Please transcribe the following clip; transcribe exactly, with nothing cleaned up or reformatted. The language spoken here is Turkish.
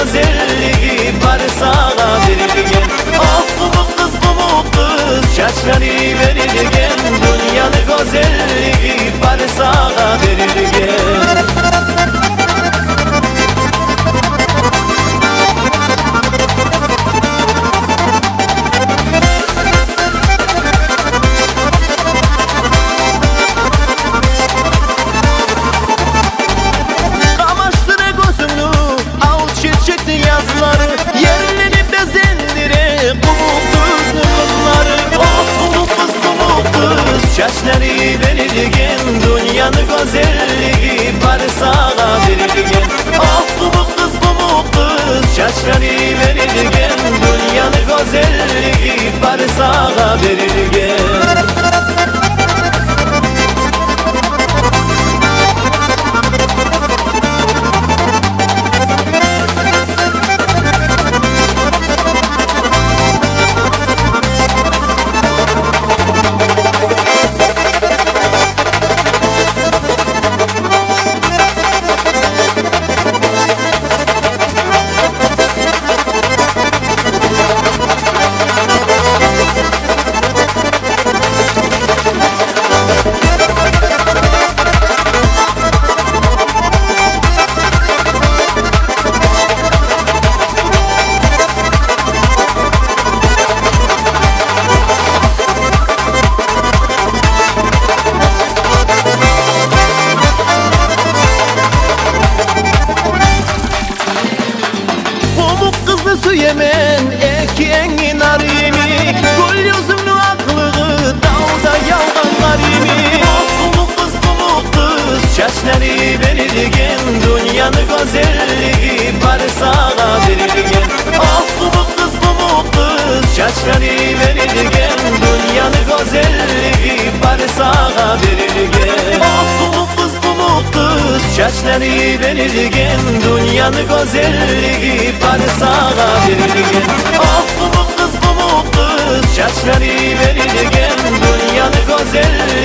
güzelliği var sana verilgen. Oh bu kız bu kız çaçları verilgen. Dünyanın güzelliği var sana verilgen. Yerlerini bezendire kumutuz kızları. Oh bu kız bu kız çaçları verilgen. Dünyanın güzelliği var sana verilgen. Oh bu kız bu kız çaçları verilgen. Dünyanın güzelliği var sana verilgen. Yemen eki engin arimi. Gül yüzümlü aklığı dağda yağanlar imi. Oh bu kız bu kız çaçları verilgen. Dünyanın güzelliği var sana verilgen. Oh bu kız bu kız çaçları verilgen. Dünyanın güzelliği var sana verilgen. Oh bu kız bu kız çaçları verilgen. Dünyanın güzelliği var sana verilgen. Oh bu kız bu kız çaçları verilgen. Dünyanın güzelliği